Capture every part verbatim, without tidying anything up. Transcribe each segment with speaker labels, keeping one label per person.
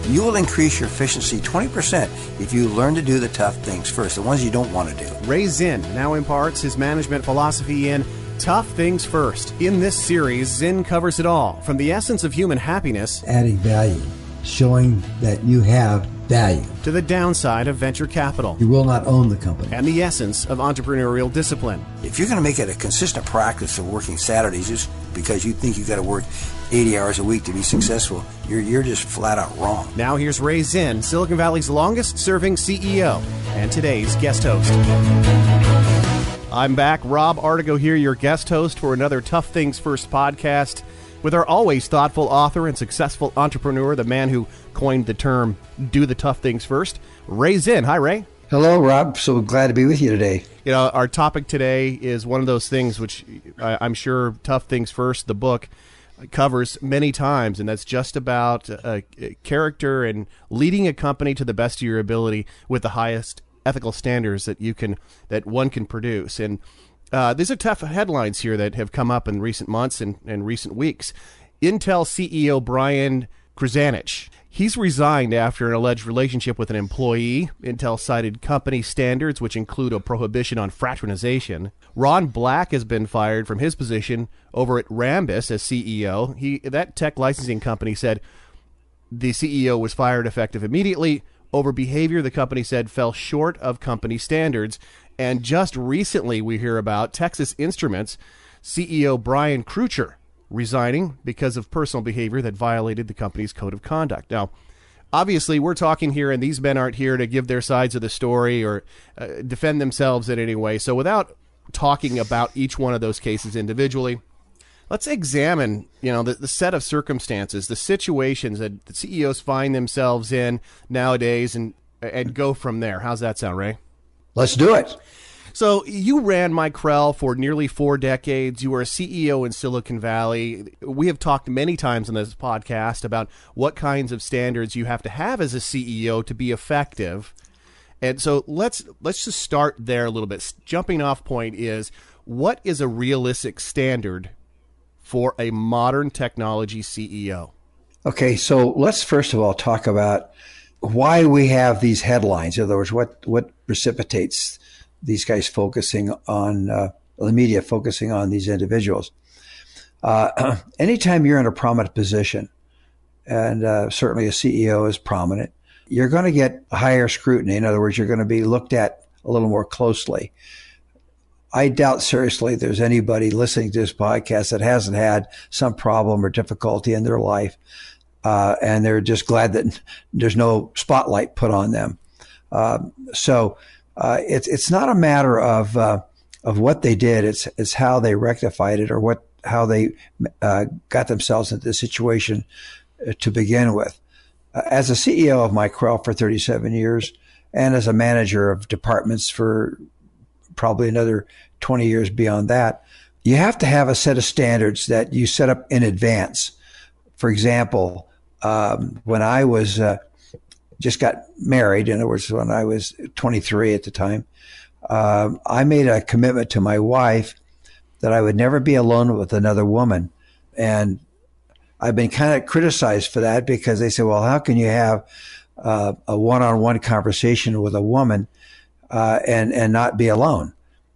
Speaker 1: You will increase your efficiency twenty percent if you learn to do the tough things first, the ones you don't want to do.
Speaker 2: Ray Zinn now imparts his management philosophy in Tough Things First. In this series, Zinn covers it all, from the essence of human happiness,
Speaker 3: adding value, showing that you have value,
Speaker 2: to the downside of venture capital.
Speaker 3: You will not own the company.
Speaker 2: And the essence of entrepreneurial discipline.
Speaker 1: If you're going to make it a consistent practice of working Saturdays just because you think you've got to work eighty hours a week to be successful, you're you're just flat out wrong.
Speaker 2: Now here's Ray Zinn, Silicon Valley's longest-serving C E O, and today's guest host. I'm back. Rob Artigo here, your guest host for another Tough Things First podcast with our always thoughtful author and successful entrepreneur, the man who coined the term do the tough things first, Ray Zinn. Hi, Ray.
Speaker 3: Hello, Rob. So glad to be with you today.
Speaker 2: You know, our topic today is one of those things which I, I'm sure Tough Things First, the book, covers many times, and that's just about uh, character and leading a company to the best of your ability with the highest ethical standards that you can, that one can produce. And uh, these are tough headlines here that have come up in recent months and, and recent weeks. Intel C E O Brian Krzanich, he's resigned after an alleged relationship with an employee. Intel cited company standards, which include a prohibition on fraternization. Ron Black has been fired from his position over at Rambus as C E O. He, that tech licensing company, said the C E O was fired effective immediately over behavior the company said fell short of company standards. And just recently we hear about Texas Instruments C E O Brian Krueger resigning because of personal behavior that violated the company's code of conduct. Now, obviously, we're talking here, and these men aren't here to give their sides of the story or uh, defend themselves in any way. So without talking about each one of those cases individually, let's examine, you know, the, the set of circumstances, the situations that the C E Os find themselves in nowadays, and and go from there. How's that sound, Ray?
Speaker 3: Let's do it.
Speaker 2: So you ran Micrel for nearly four decades. You were a C E O in Silicon Valley. We have talked many times on this podcast about what kinds of standards you have to have as a C E O to be effective. And so let's let's just start there a little bit. Jumping off point is, what is a realistic standard for a modern technology C E O?
Speaker 3: Okay, so let's first of all talk about why we have these headlines. In other words, what, what precipitates these guys focusing on, uh, the media focusing on these individuals. Uh, anytime you're in a prominent position, and uh, certainly a C E O is prominent, you're going to get higher scrutiny. In other words, you're going to be looked at a little more closely. I doubt seriously there's anybody listening to this podcast that hasn't had some problem or difficulty in their life, uh, and they're just glad that there's no spotlight put on them. Uh, so uh, it's it's not a matter of uh, of what they did; it's it's how they rectified it, or what how they uh, got themselves into the situation to begin with. Uh, as a C E O of Micrel for thirty-seven years, and as a manager of departments for probably another twenty years beyond that, you have to have a set of standards that you set up in advance. For example, um, when I was uh, just got married, in other words, when I was twenty-three at the time, uh, I made a commitment to my wife that I would never be alone with another woman. And I've been kind of criticized for that, because they say, well, how can you have uh, a one-on-one conversation with a woman uh, and, and not be alone?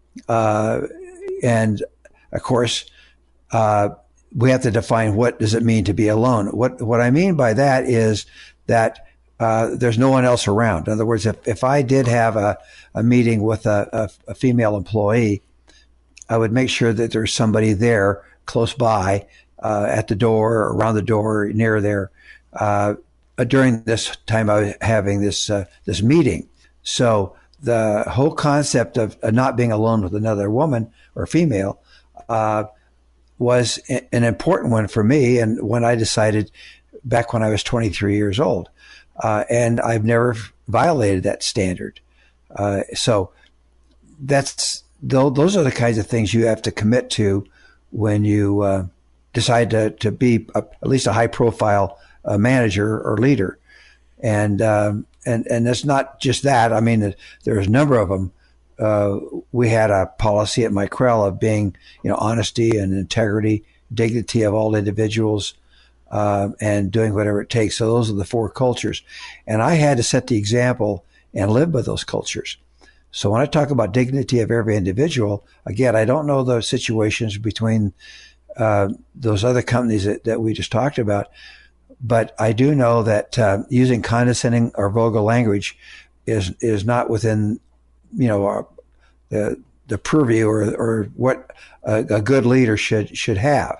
Speaker 3: Uh, and of course, uh, we have to define, what does it mean to be alone? What, what I mean by that is that, uh, there's no one else around. In other words, if, if I did have a, a meeting with a, a, a female employee, I would make sure that there's somebody there close by, uh, at the door, or around the door, near there, uh, during this time I was having this, uh, this meeting. So the whole concept of not being alone with another woman or female, uh, was an important one for me. And when I decided back when I was twenty-three years old, uh, and I've never violated that standard. Uh, so that's, those are the kinds of things you have to commit to when you, uh, decide to, to be a, at least a high profile uh, manager or leader. And, um, and, and it's not just that. I mean, there's a number of them. Uh, we had a policy at Micrel of being, you know, honesty and integrity, dignity of all individuals, uh, and doing whatever it takes. So those are the four cultures. And I had to set the example and live by those cultures. So when I talk about dignity of every individual, again, I don't know the situations between uh, those other companies that, that we just talked about, but I do know that uh, using condescending or vulgar language is is not within, you know, our, the the purview or or what a, a good leader should should have.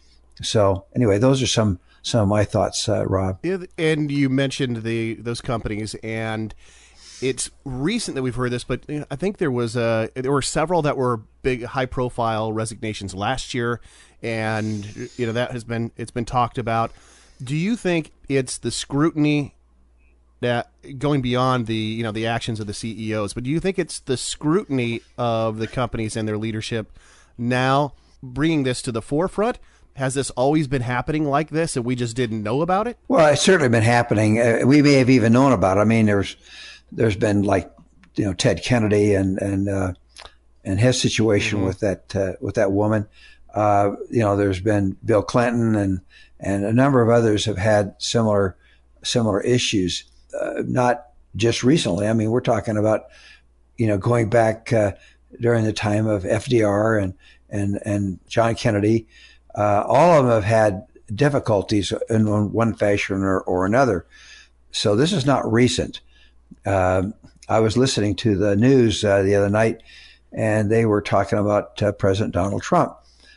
Speaker 3: So anyway, those are some some of my thoughts, uh, Rob.
Speaker 2: And you mentioned the those companies, and it's recent that we've heard this, but I think there was a, there were several that were big, high-profile resignations last year, and you know that has been it's been talked about. Do you think it's the scrutiny that going beyond the you know the actions of the C E Os, but do you think it's the scrutiny of the companies and their leadership now bringing this to the forefront? Has this always been happening like this, and we just didn't know about it?
Speaker 3: Well, it's certainly been happening. Uh, we may have even known about it. I mean, there's there's been like you know Ted Kennedy and and uh, and his situation mm-hmm. with that uh, with that woman. Uh, you know, there's been Bill Clinton and and a number of others have had similar similar issues. Uh, not just recently. I mean, we're talking about you know going back uh, during the time of F D R and and and John Kennedy. Uh, all of them have had difficulties in one fashion or, or another. So this is not recent. Uh, I was listening to the news uh, the other night, and they were talking about uh, President Donald Trump.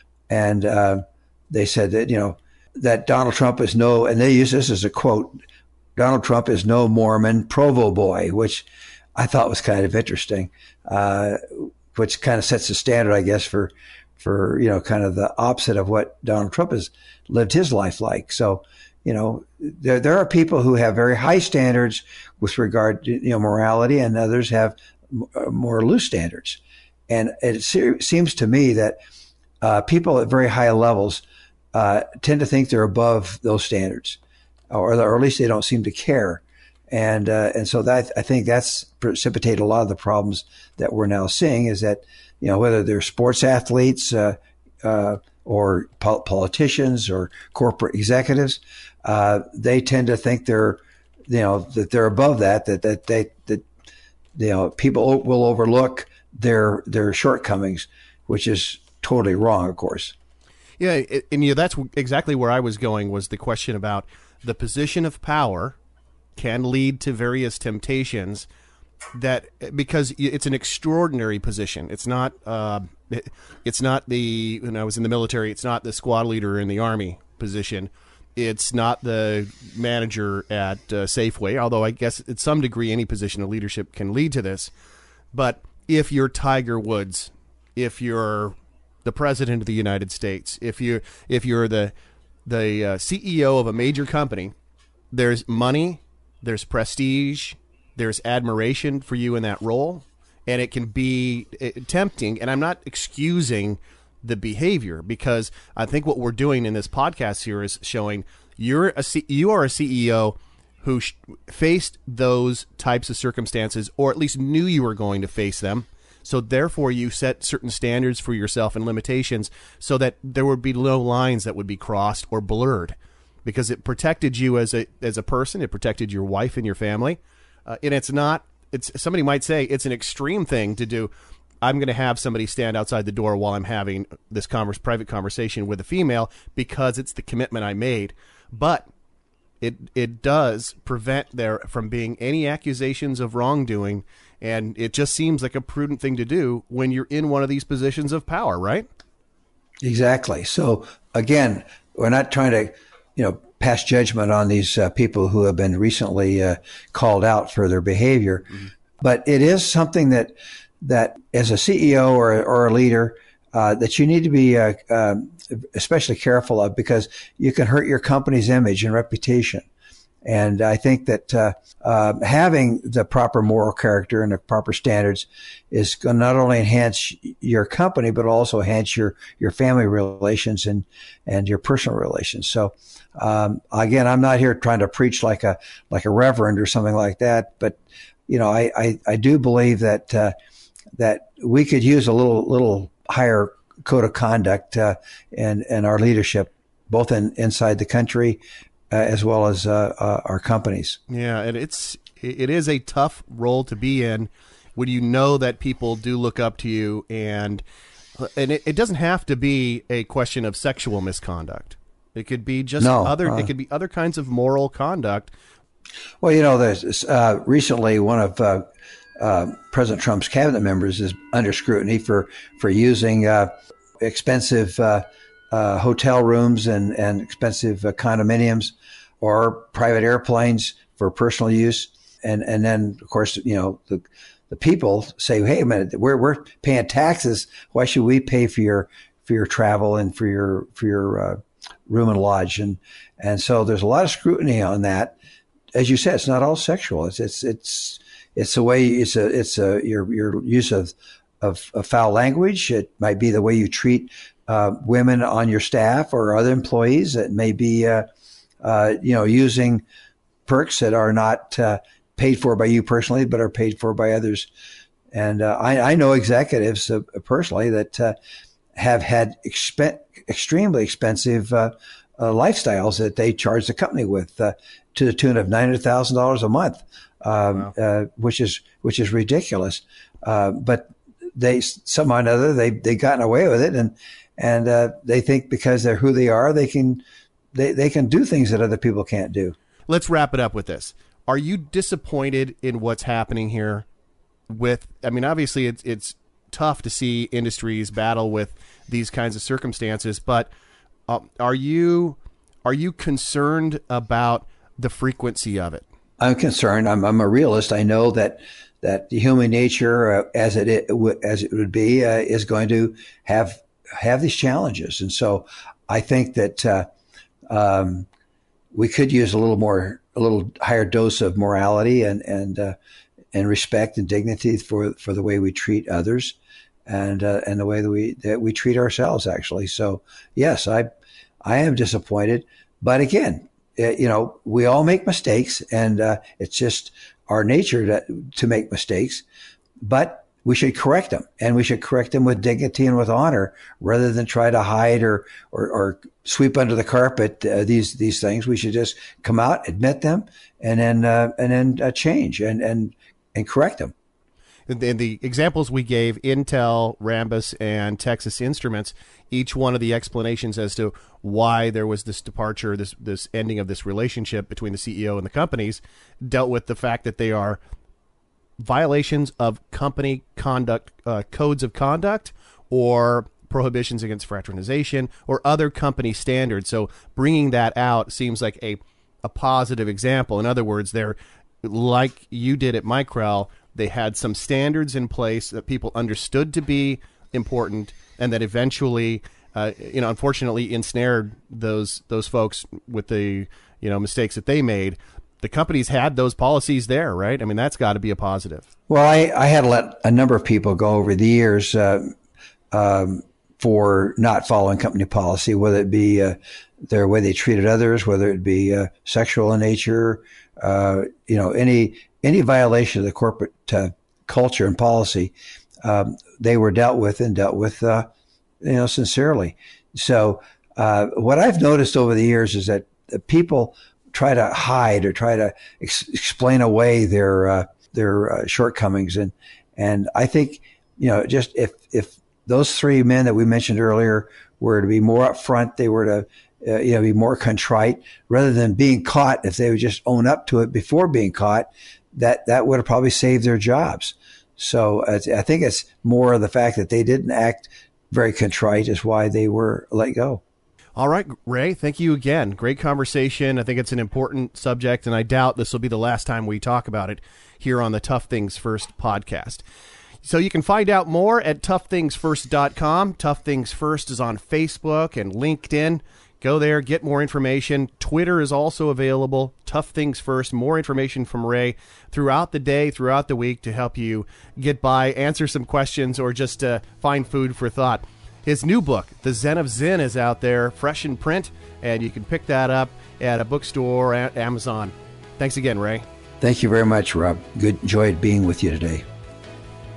Speaker 3: And uh, they said that, you know, that Donald Trump is no, and they use this as a quote, Donald Trump is no Mormon Provo boy, which I thought was kind of interesting, uh, which kind of sets the standard, I guess, for for, you know, kind of the opposite of what Donald Trump has lived his life like. So, you know, there there are people who have very high standards with regard to, you know, morality, and others have more loose standards. And it seems to me that uh, people at very high levels uh, tend to think they're above those standards, or, or at least they don't seem to care. And uh, and so that I think that's precipitated a lot of the problems that we're now seeing, is that, you know, whether they're sports athletes uh, uh, or po- politicians or corporate executives, uh, they tend to think they're, you know, that they're above that, that that they that you know people will overlook their their shortcomings, which is totally wrong, of course.
Speaker 2: Yeah, and you know, that's exactly where I was going, was the question about the position of power can lead to various temptations, that because it's an extraordinary position. It's not uh, it's not the, when I was in the military, it's not the squad leader in the Army position. It's not the manager at uh, Safeway, although I guess at some degree any position of leadership can lead to this. But if you're Tiger Woods, if you're the president of the United States, if you're if you're the the uh, C E O of a major company, there's money, there's prestige, there's admiration for you in that role, and it can be tempting. And I'm not excusing the behavior, because I think what we're doing in this podcast here is showing you're a C- you are a C E O who sh- faced those types of circumstances, or at least knew you were going to face them. So therefore, you set certain standards for yourself and limitations so that there would be no lines that would be crossed or blurred, because it protected you as a as a person. It protected your wife and your family. Uh, and it's not, it's somebody might say it's an extreme thing to do. I'm going to have somebody stand outside the door while I'm having this converse, private conversation with a female, because it's the commitment I made. But it it does prevent there from being any accusations of wrongdoing. And it just seems like a prudent thing to do when you're in one of these positions of power, right?
Speaker 3: Exactly. So again, we're not trying to, you know, pass judgment on these uh, people who have been recently uh, called out for their behavior. Mm-hmm. But it is something that, that as a C E O or, or a leader, uh, that you need to be uh, uh, especially careful of, because you can hurt your company's image and reputation. And I think that uh, uh, having the proper moral character and the proper standards is going to not only enhance your company, but also enhance your, your family relations and, and your personal relations. So, um, again, I'm not here trying to preach like a like a reverend or something like that, but you know, I I, I do believe that uh, that we could use a little little higher code of conduct uh, in in our leadership both in, inside the country uh, as well as uh, uh, our companies.
Speaker 2: Yeah, and it's it is a tough role to be in when you know that people do look up to you, and and it, it doesn't have to be a question of sexual misconduct. It could be just
Speaker 3: no,
Speaker 2: other.
Speaker 3: Uh,
Speaker 2: it could be other kinds of moral conduct.
Speaker 3: Well, you know, there's uh, recently one of uh, uh, President Trump's cabinet members is under scrutiny for for using uh, expensive uh, uh, hotel rooms and and expensive uh, condominiums or private airplanes for personal use, and and then of course, you know, the the people say, hey, a minute, we're we're paying taxes. Why should we pay for your for your travel and for your for your uh, room and lodge? And and so there's a lot of scrutiny on that. As you said, it's not all sexual. It's it's it's it's a way. It's a it's a your your use of of, of foul language. It might be the way you treat uh, women on your staff or other employees. It may be uh, uh, you know using perks that are not uh, paid for by you personally, but are paid for by others. And uh, I, I know executives uh, personally that uh, have had expe- extremely expensive uh, uh, lifestyles that they charge the company with. Uh, to the tune of nine hundred thousand dollars a month, um, wow. uh, which is which is ridiculous. Uh, but they somehow or another they they gotten away with it, and and uh, they think because they're who they are, they can they they can do things that other people can't do.
Speaker 2: Let's wrap it up with this. Are you disappointed in what's happening here? With I mean, obviously it's it's tough to see industries battle with these kinds of circumstances, but uh, are you are you concerned about the frequency of it?
Speaker 3: I'm concerned. I'm, I'm a realist. I know that that human nature, uh, as it, it as it would be, uh, is going to have have these challenges, and so I think that uh, um, we could use a little more, a little higher dose of morality and and uh, and respect and dignity for for the way we treat others, and uh, and the way that we that we treat ourselves. Actually, so yes, I I am disappointed, but again, you know, we all make mistakes, and uh, it's just our nature to, to make mistakes, but we should correct them, and we should correct them with dignity and with honor rather than try to hide or, or, or sweep under the carpet uh, these, these things. We should just come out, admit them, and then, uh, and then uh, change and, and, and correct them.
Speaker 2: In the examples we gave, Intel, Rambus, and Texas Instruments, each one of the explanations as to why there was this departure, this this ending of this relationship between the C E O and the companies, dealt with the fact that they are violations of company conduct, uh, codes of conduct, or prohibitions against fraternization, or other company standards. So bringing that out seems like a, a positive example. In other words, they're like you did at Micrel. They had some standards in place that people understood to be important, and that eventually, uh, you know, unfortunately ensnared those those folks with the, you know, mistakes that they made. The companies had those policies there, right? I mean, that's got to be a positive.
Speaker 3: Well, I, I had let a number of people go over the years uh, um, for not following company policy, whether it be uh, their way they treated others, whether it be uh, sexual in nature, uh, you know, any any violation of the corporate uh, culture and policy, um, they were dealt with and dealt with, uh, you know, sincerely. So uh, what I've noticed over the years is that people try to hide or try to ex- explain away their uh, their uh, shortcomings, and and I think, you know, just if if those three men that we mentioned earlier were to be more upfront, they were to uh, you know be more contrite rather than being caught. If they would just own up to it before being caught, that that would have probably saved their jobs. So uh, I think it's more of the fact that they didn't act very contrite is why they were let go.
Speaker 2: All right, Ray, thank you again. Great conversation. I think it's an important subject, and I doubt this will be the last time we talk about it here on the Tough Things First podcast. So you can find out more at tough things first dot com. Tough Things First is on Facebook and LinkedIn. Go there, get more information. Twitter is also available. Tough Things First. More information from Ray throughout the day, throughout the week to help you get by, answer some questions, or just uh, find food for thought. His new book, The Zen of Zen, is out there, fresh in print, and you can pick that up at a bookstore or at Amazon. Thanks again, Ray.
Speaker 3: Thank you very much, Rob. Good, enjoyed being with you today.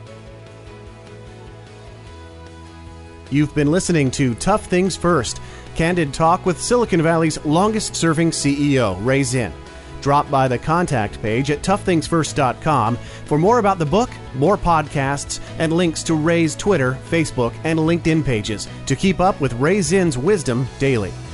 Speaker 2: You've been listening to Tough Things First. Candid talk with Silicon Valley's longest-serving C E O, Ray Zinn. Drop by the contact page at tough things first dot com for more about the book, more podcasts, and links to Ray's Twitter, Facebook, and LinkedIn pages to keep up with Ray Zinn's wisdom daily.